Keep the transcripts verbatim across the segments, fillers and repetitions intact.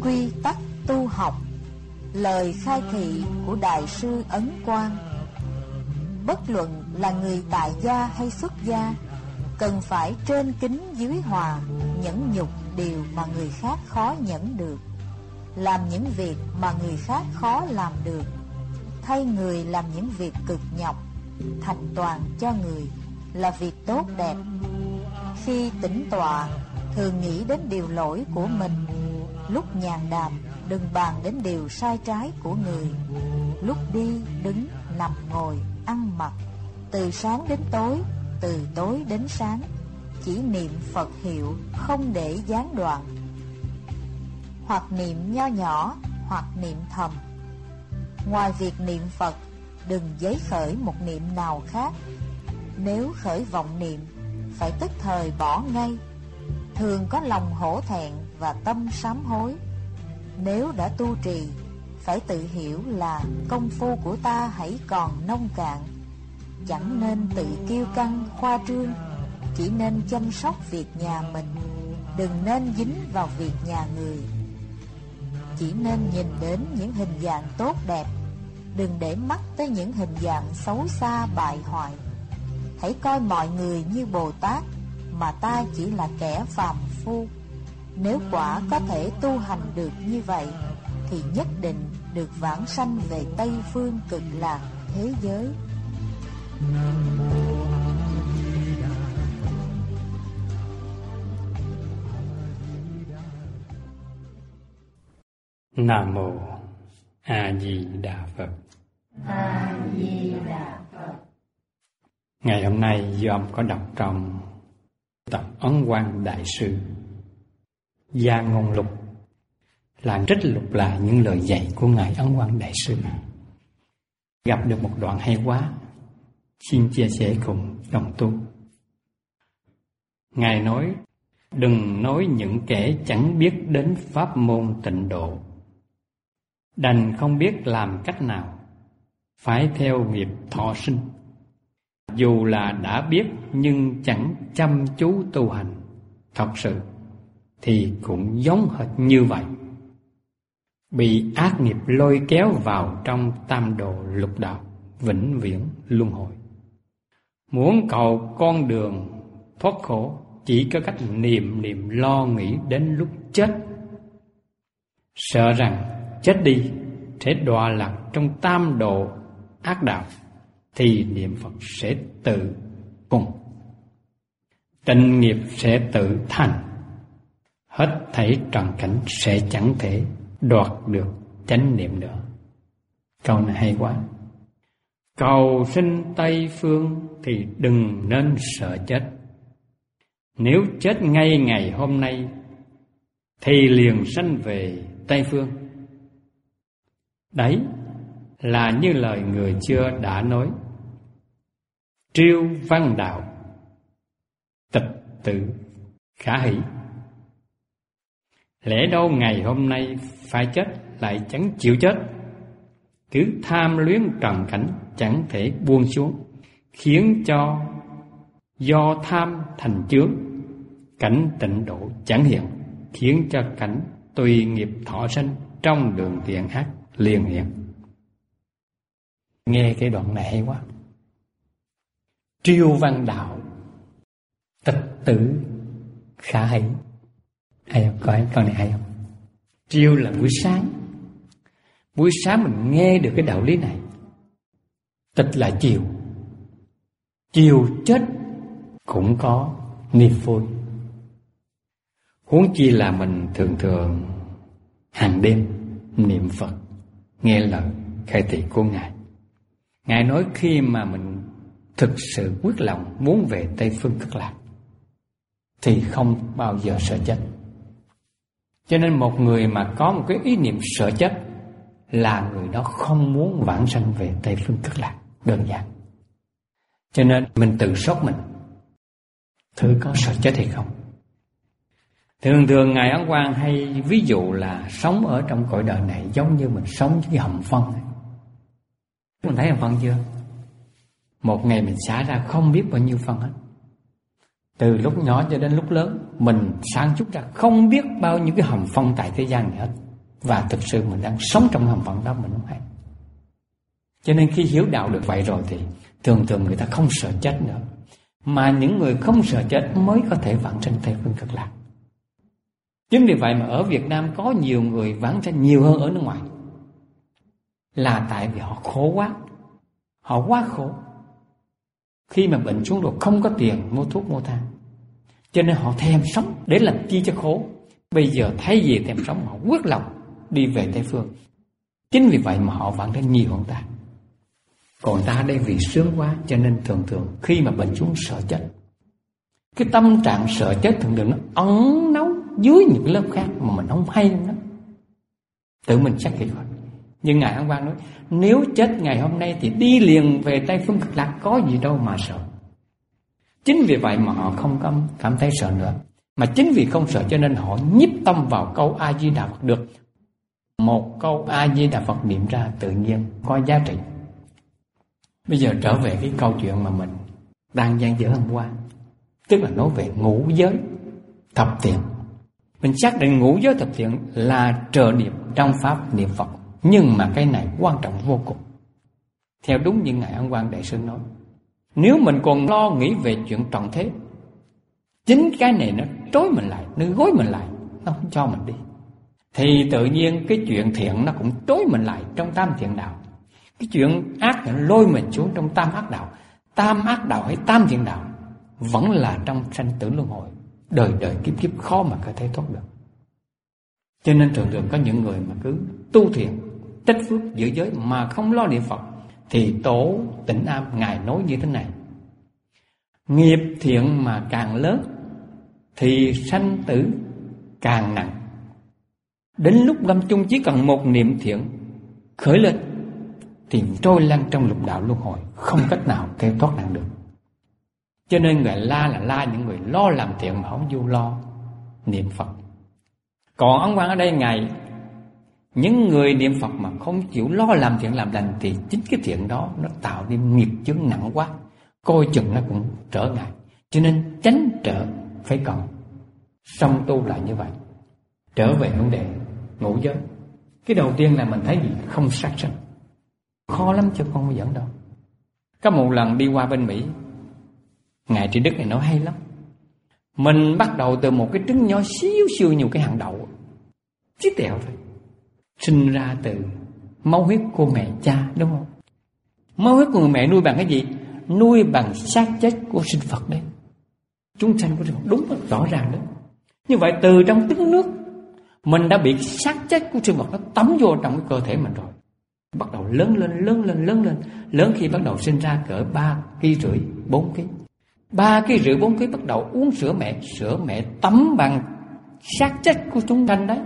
quy tắc tu học, lời khai thị của Đại sư Ấn Quang. Bất luận là người tại gia hay xuất gia, cần phải trên kính dưới hòa, nhẫn nhục điều mà người khác khó nhẫn được, làm những việc mà người khác khó làm được, thay người làm những việc cực nhọc, thành toàn cho người là việc tốt đẹp. Khi tĩnh tọa, thường nghĩ đến điều lỗi của mình. Lúc nhàn đàm, đừng bàn đến điều sai trái của người. Lúc đi, đứng, nằm, ngồi, ăn mặc, từ sáng đến tối, từ tối đến sáng, chỉ niệm Phật hiệu, không để gián đoạn. Hoặc niệm nho nhỏ, hoặc niệm thầm. Ngoài việc niệm Phật, đừng giấy khởi một niệm nào khác. Nếu khởi vọng niệm, phải tức thời bỏ ngay. Thường có lòng hổ thẹn và tâm sám hối. Nếu đã tu trì, phải tự hiểu là công phu của ta hãy còn nông cạn. Chẳng nên tự kiêu căng khoa trương, chỉ nên chăm sóc việc nhà mình, đừng nên dính vào việc nhà người. Chỉ nên nhìn đến những hình dạng tốt đẹp, đừng để mắt tới những hình dạng xấu xa bại hoại. Hãy coi mọi người như Bồ Tát, mà ta chỉ là kẻ phàm phu. Nếu quả có thể tu hành được như vậy, thì nhất định được vãng sanh về Tây Phương Cực Lạc thế giới. Nam mô A Di Đà Phật. A Di Đà Phật. Ngày hôm nay do ông có đọc trong tập Ấn Quang Đại Sư Gia Ngôn Lục, là trích lục lại những lời dạy của Ngài Ấn Quang Đại Sư. Gặp được một đoạn hay quá, xin chia sẻ cùng đồng tu. Ngài nói, đừng nói những kẻ chẳng biết đến pháp môn tịnh độ, đành không biết làm cách nào, phải theo nghiệp thọ sinh. Dù là đã biết nhưng chẳng chăm chú tu hành thật sự, thì cũng giống hệt như vậy, bị ác nghiệp lôi kéo vào trong tam độ lục đạo, vĩnh viễn luân hồi. Muốn cầu con đường thoát khổ, chỉ có cách niệm niệm lo nghĩ đến lúc chết. Sợ rằng chết đi sẽ đọa lạc trong tam độ ác đạo, thì niệm Phật sẽ tự cùng, tịnh nghiệp sẽ tự thành, hết thảy trần cảnh sẽ chẳng thể đoạt được chánh niệm nữa. Câu này hay quá. Cầu sinh Tây Phương thì đừng nên sợ chết. Nếu chết ngay ngày hôm nay thì liền sanh về Tây Phương. Đấy là như lời người xưa đã nói, triêu văn đạo, tịch tự khả hỷ. Lẽ đâu ngày hôm nay phải chết lại chẳng chịu chết, cứ tham luyến trần cảnh chẳng thể buông xuống, khiến cho do tham thành chướng, cảnh tịnh độ chẳng hiện, khiến cho cảnh tùy nghiệp thọ sanh trong đường thiện ác liền hiện. Nghe cái đoạn này hay quá. Triêu văn đạo, tịch tử khả hỷ. Hay không? Coi câu này hay không? Triêu là buổi sáng. Buổi sáng mình nghe được cái đạo lý này. Tịch là chiều. Chiều chết cũng có niềm vui. Huống chi là mình thường thường hàng đêm niệm Phật, nghe lời khai thị của Ngài. Ngài nói khi mà mình thực sự quyết lòng muốn về Tây Phương Cực Lạc thì không bao giờ sợ chết. Cho nên một người mà có một cái ý niệm sợ chết là người đó không muốn vãng sanh về Tây Phương Cực Lạc, đơn giản. Cho nên mình tự sốc mình, thử có sợ chết hay không. Thường thường Ngài Ấn Quang hay ví dụ là sống ở trong cõi đời này giống như mình sống với cái hầm phân này. Mình thấy hầm phân chưa? Một ngày mình xả ra không biết bao nhiêu phân hết. Từ lúc nhỏ cho đến lúc lớn, mình sáng chút ra không biết bao nhiêu cái hầm phân tại thế gian này hết. và thực sự mình đang sống trong hầm phận đó mình không hay. Cho nên khi hiểu đạo được vậy rồi thì thường thường người ta không sợ chết nữa. Mà những người không sợ chết mới có thể vãng sanh Tây Phương Cực Lạc. Chính vì vậy mà ở Việt Nam có nhiều người vãng sanh nhiều hơn ở nước ngoài, là tại vì họ khổ quá. Họ quá khổ. Khi mà bệnh xuống rồi không có tiền mua thuốc mua thang, cho nên họ thèm sống để làm chi cho khổ. Bây giờ thay vì thèm sống, họ quyết lòng đi về Tây Phương. Chính vì vậy mà họ vãng sanh nhiều hơn ta. Còn ta đây vì sướng quá, cho nên thường thường khi mà bệnh xuống sợ chết. Cái tâm trạng sợ chết thường thường nó ẩn náu dưới những lớp khác mà mình không hay nữa. Tự mình xác định rồi. Nhưng Ngài Ấn Quang nói, nếu chết ngày hôm nay thì đi liền về Tây Phương Cực Lạc, có gì đâu mà sợ. Chính vì vậy mà họ không cảm thấy sợ nữa. Mà chính vì không sợ cho nên họ nhiếp tâm vào câu A Di Đà Phật được. Một câu A Di Đà Phật niệm ra tự nhiên có giá trị. Bây giờ trở về cái câu chuyện mà mình đang gian dở hôm qua, tức là nói về ngũ giới thập thiện. Mình xác định ngũ giới thập thiện là trợ niệm trong pháp niệm Phật. Nhưng mà cái này quan trọng vô cùng. Theo đúng như Ngài Ấn Quang Đại Sư nói, nếu mình còn lo nghĩ về chuyện trần thế, chính cái này nó trói mình lại, nó gối mình lại, nó không cho mình đi, thì tự nhiên cái chuyện thiện nó cũng trói mình lại trong tam thiện đạo. Cái chuyện ác nó lôi mình xuống trong tam ác đạo. Tam ác đạo hay tam thiện đạo vẫn là trong sanh tử luân hồi, đời đời kiếp kiếp khó mà có thể thoát được. Cho nên thường thường có những người mà cứ tu thiện, tích phước giữ giới mà không lo niệm Phật, thì Tổ Tịnh Am Ngài nói như thế này: nghiệp thiện mà càng lớn thì sanh tử càng nặng. Đến lúc lâm chung chỉ cần một niệm thiện khởi lên thì trôi lăn trong lục đạo luân hồi, không cách nào kêu thoát nạn được. Cho nên Ngài la là la những người lo làm thiện mà không vô lo niệm Phật. Còn Ấn Quang ở đây Ngài, những người niệm Phật mà không chịu lo làm thiện làm lành thì chính cái thiện đó nó tạo nên nghiệp chướng nặng quá, coi chừng nó cũng trở ngại. Cho nên tránh trở phải cần song tu lại như vậy. Trở về vấn đề ngũ giới, cái đầu tiên là mình thấy gì? Không sát sanh. Khó lắm chứ không dẫn đâu. Có một lần đi qua bên Mỹ, Ngài Trí Đức này nói hay lắm. Mình bắt đầu từ một cái trứng nhỏ xíu xíu như cái hạt đậu, chí tẹo thôi, sinh ra từ máu huyết của mẹ cha, đúng không? Máu huyết của người mẹ nuôi bằng cái gì? Nuôi bằng xác chết của sinh vật đấy. Chúng sanh của sinh vật, đúng, rõ ràng đấy. Như vậy từ trong trứng nước mình đã bị xác chết của sinh vật nó tắm vô trong cái cơ thể mình rồi. Bắt đầu lớn lên, lớn lên, lớn lên. Lớn khi bắt đầu sinh ra cỡ ba ký rưỡi, bốn ký. Ba ký rưỡi, bốn ký bắt đầu uống sữa mẹ. Sữa mẹ tắm bằng xác chết của chúng sanh đấy.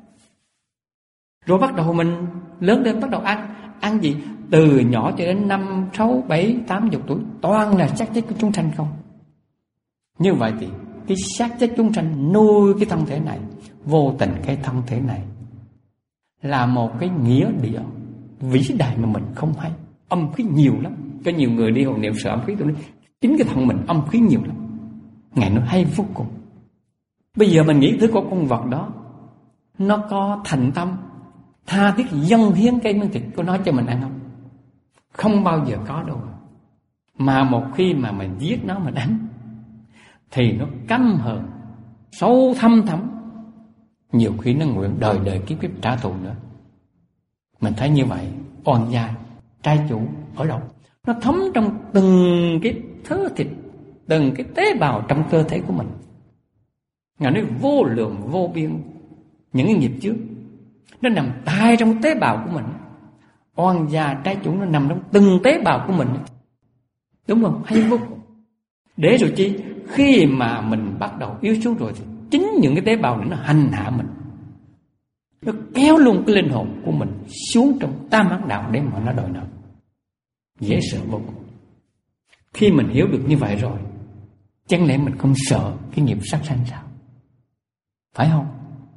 Rồi bắt đầu mình lớn lên, bắt đầu ăn. Ăn gì? Từ nhỏ cho đến năm, sáu, bảy, tám chục tuổi, toàn là xác chết của chúng sanh không. Như vậy thì cái xác chết chúng sanh nuôi cái thân thể này. Vô tình cái thân thể này là một cái nghĩa địa vĩ đại mà mình không hay. Âm khí nhiều lắm. Có nhiều người đi hộ niệm sợ âm khí, tôi nói chính cái thân mình âm khí nhiều lắm. Ngài nói hay vô cùng. Bây giờ mình nghĩ thứ có con vật đó, nó có thành tâm tha thiết dâng hiến cây miếng thịt của nó cho mình ăn không? Không bao giờ có đâu. Mà một khi mà mình giết nó mình ăn thì nó căm hờn sâu thâm thẳm, nhiều khi nó nguyện đời đời kiếp kiếp trả thù nữa. Mình thấy như vậy, oan gia trai chủ ở đâu? Nó thấm trong từng cái thớ thịt, từng cái tế bào trong cơ thể của mình. Ngài nói vô lượng vô biên những cái nghiệp trước nó nằm tai trong tế bào của mình. Oan gia trái chủ nó nằm trong từng tế bào của mình. Đúng không? Hay vô cùng. Để rồi chi? Khi mà mình bắt đầu yếu xuống rồi thì chính những cái tế bào này nó hành hạ mình. Nó kéo luôn cái linh hồn của mình xuống trong tam ác đạo để mà nó đòi nợ. Dễ sợ vô cùng. Khi mình hiểu được như vậy rồi, chẳng lẽ mình không sợ cái nghiệp sát sanh sao? Phải không?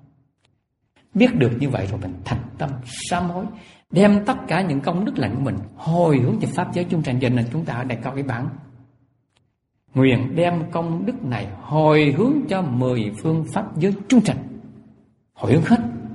Biết được như vậy rồi mình thành tâm sám hối, đem tất cả những công đức lành của mình hồi hướng cho pháp giới chúng sanh. Cho nên chúng ta ở đây có cái bản nguyện đem công đức này hồi hướng cho mười phương pháp giới chúng sanh. Hồi hướng hết.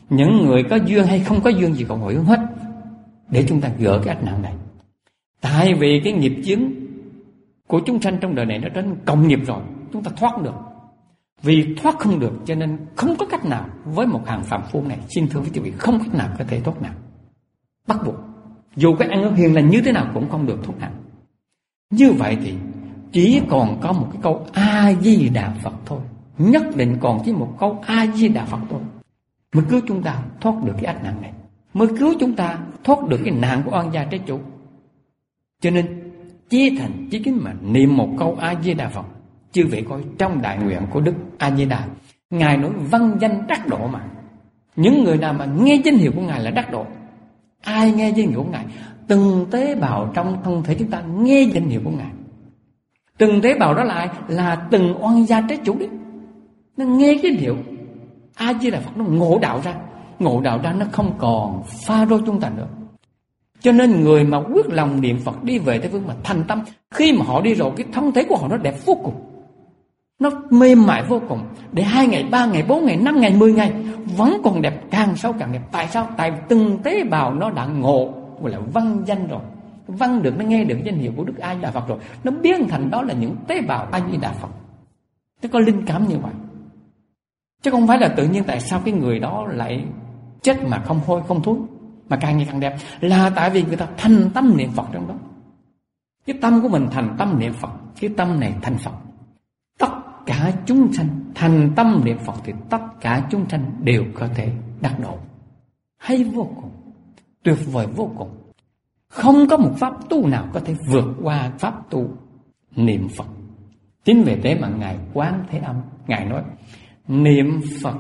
Những người có duyên hay không có duyên gì còn hồi hướng hết, để chúng ta gỡ cái ách nạn này. Tại vì cái nghiệp chướng của chúng sanh trong đời này nó đến cộng nghiệp rồi, chúng ta thoát không được. Vì thoát không được cho nên không có cách nào với một hàng phàm phu này, xin thưa với quý vị, không cách nào có thể thoát nạn. Bắt buộc, dù cái ăn ở hiền lành như thế nào cũng không được thoát nạn. Như vậy thì chỉ còn có một cái câu A-di-đà Phật thôi. Nhất định còn chỉ một câu A-di-đà Phật thôi mới cứu chúng ta thoát được cái ách nạn này, mới cứu chúng ta thoát được cái nạn của oan gia trái chủ. Cho nên chí thành chí kính mà niệm một câu A-di-đà Phật. Chư vị coi trong đại nguyện của Đức A-di-đà, Ngài nói văn danh đắc độ mà. Những người nào mà nghe danh hiệu của Ngài là đắc độ. Ai nghe danh hiệu của Ngài? Từng tế bào trong thân thể chúng ta nghe danh hiệu của Ngài. Từng tế bào đó là ai? Là từng oan gia trái chủ đấy. Nó nghe danh hiệu A-di-đà Phật, nó ngộ đạo ra. Ngộ đạo ra nó không còn pha đôi chúng ta nữa. Cho nên người mà quyết lòng niệm Phật đi về Tây Phương mà thành tâm, khi mà họ đi rồi, cái thân thể của họ nó đẹp vô cùng, nó mềm mại vô cùng. Để hai ngày, ba ngày, bốn ngày, năm ngày, mười ngày vẫn còn đẹp, càng sau càng đẹp. Tại sao? Tại từng tế bào nó đã ngộ, gọi là văn danh rồi. Văn được, nó nghe được danh hiệu của Đức A-di-đà Phật rồi, nó biến thành đó là những tế bào A-di-đà Phật. Nó có linh cảm như vậy. Chứ không phải là tự nhiên tại sao cái người đó lại chết mà không hôi không thối, mà càng ngày càng đẹp. Là tại vì người ta thành tâm niệm Phật trong đó. Cái tâm của mình thành tâm niệm Phật, cái tâm này thành Phật. Tất cả chúng sanh thành tâm niệm Phật thì tất cả chúng sanh đều có thể đắc độ. Hay vô cùng, tuyệt vời vô cùng. Không có một pháp tu nào có thể vượt qua pháp tu niệm Phật. Chính vì thế mà Ngài Quán Thế Âm, Ngài nói niệm Phật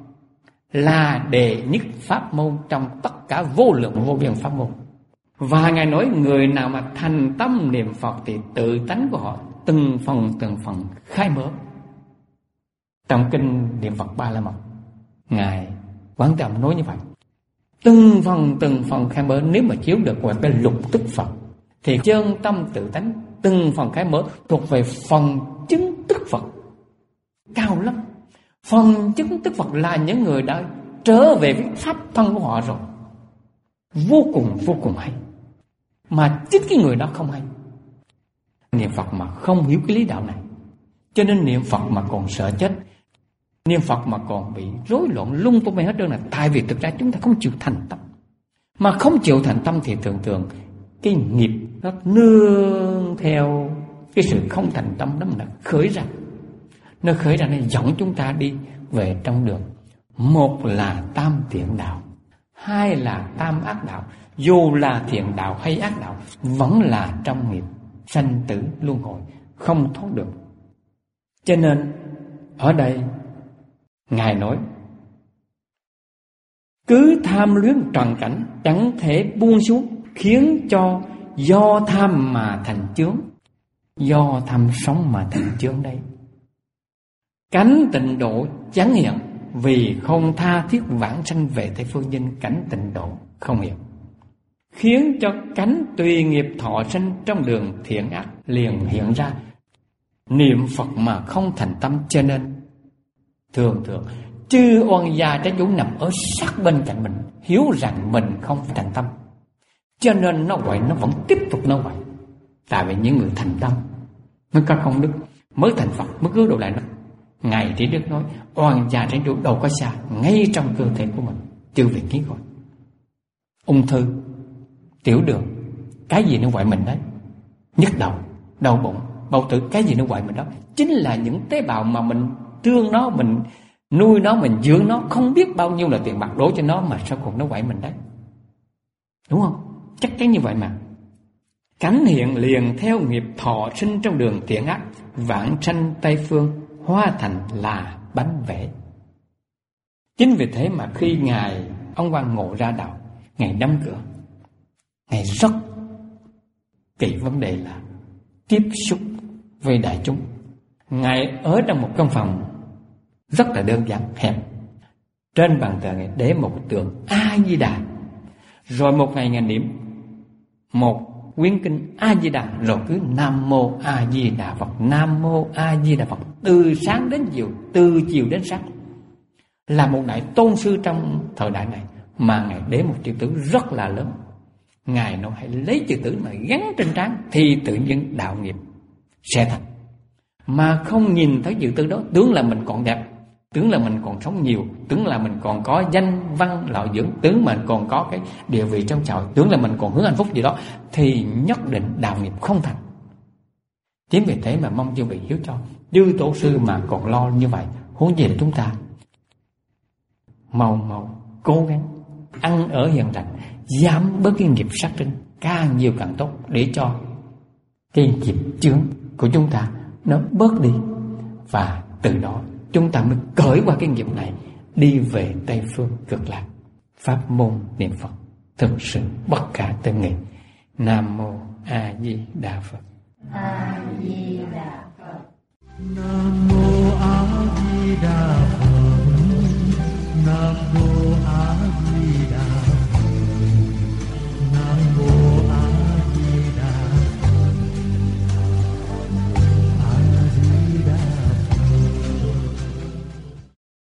là đệ nhất pháp môn trong tất cả vô lượng vô biên pháp môn. Và Ngài nói người nào mà thành tâm niệm Phật thì tự tánh của họ từng phần từng phần khai mở. Trong kinh niệm Phật Ba La Mật, Ngài Quán Thế Âm nói như vậy. Từng phần từng phần khai mở. Nếu mà chiếu được qua cái lục tức Phật thì chân tâm tự tánh từng phần khai mở thuộc về phần chứng tức Phật. Cao lắm. Phần chứng tức Phật là những người đã trở về với pháp thân của họ rồi. Vô cùng vô cùng hay. Mà chính cái người đó không hay. Niệm Phật mà không hiểu cái lý đạo này, cho nên niệm Phật mà còn sợ chết, niệm Phật mà còn bị rối loạn lung tung hết trơn. Là tại vì thực ra chúng ta không chịu thành tâm. Mà không chịu thành tâm thì thường thường cái nghiệp nó nương theo cái sự không thành tâm đó mà nó khởi ra. Nó khởi ra nó dẫn chúng ta đi về trong đường. Một là tam thiện đạo, hai là tam ác đạo. Dù là thiện đạo hay ác đạo vẫn là trong nghiệp sanh tử luân hồi, không thoát được. Cho nên ở đây Ngài nói cứ tham luyến trần cảnh chẳng thể buông xuống, khiến cho do tham mà thành chướng. Do tham sống mà thành chướng đây. Cánh tịnh độ chẳng hiện, vì không tha thiết vãng sanh về Tây Phương Dinh. Cánh tịnh độ không hiện, khiến cho cánh tùy nghiệp thọ sanh trong đường thiện ác liền hiện ra. Niệm Phật mà không thành tâm, cho nên thường thường chư oan gia trái chủ nằm ở sát bên cạnh mình, hiểu rằng mình không thành tâm, cho nên nó vậy, nó vẫn tiếp tục nó vậy. Tại vì những người thành tâm mới có công đức, mới thành Phật, mới cứu độ lại nó. Ngài Trí Đức nói oan gia trái chủ đâu có xa, ngay trong cơ thể của mình. Chư vị kiến coi, ung thư, tiểu đường, cái gì nó gọi mình đấy, nhức đầu, đau bụng, bao tử, cái gì nó gọi mình đó, chính là những tế bào mà mình thương nó, mình nuôi nó, mình dưỡng nó, không biết bao nhiêu là tiền bạc đổ cho nó, mà sau cùng nó quậy mình đấy. Đúng không? Chắc chắn như vậy mà. Cánh hiện liền theo nghiệp thọ sinh trong đường thiện ác, vãng sanh Tây Phương, hóa thành là bánh vẽ. Chính vì thế mà khi Ngài ông Quan Ngộ ra đạo, Ngài đóng cửa, Ngài rất kỹ vấn đề là tiếp xúc với đại chúng. Ngài ở trong một căn phòng rất là đơn giản, hẹp. Trên bàn thờ Ngài để một tượng A-di-đà. Rồi một ngày Ngài niệm một quyển kinh A-di-đà, rồi cứ Nam Mô A-di-đà Phật, Nam Mô A-di-đà Phật, từ sáng đến chiều, từ chiều đến sáng. là một đại tôn sư trong thời đại này, mà Ngài để một chữ tử rất là lớn. Ngài nói hãy lấy chữ tử mà gắn trên trán thì tự nhiên đạo nghiệp sẽ thành. Mà không nhìn thấy chữ tử đó, tưởng là mình còn đẹp, tưởng là mình còn sống nhiều, tưởng là mình còn có danh văn lợi dưỡng, tưởng mình còn có cái địa vị trong xã hội, tưởng là mình còn hướng hạnh phúc gì đó, thì nhất định đạo nghiệp không thành. Chính vì thế mà mong chư vị hiếu cho. Chư tổ sư mà còn lo như vậy, huống gì là chúng ta. Mau mau cố gắng ăn ở hiền lành, giảm bớt cái nghiệp sát sinh, càng nhiều càng tốt, để cho cái nghiệp chướng của chúng ta nó bớt đi, và từ đó chúng ta mới cởi qua cái nghiệp này, đi về Tây Phương Cực Lạc. Pháp môn niệm Phật thực sự bất khả tư nghị. Nam mô A Di Đà Phật. A Di Đà Phật.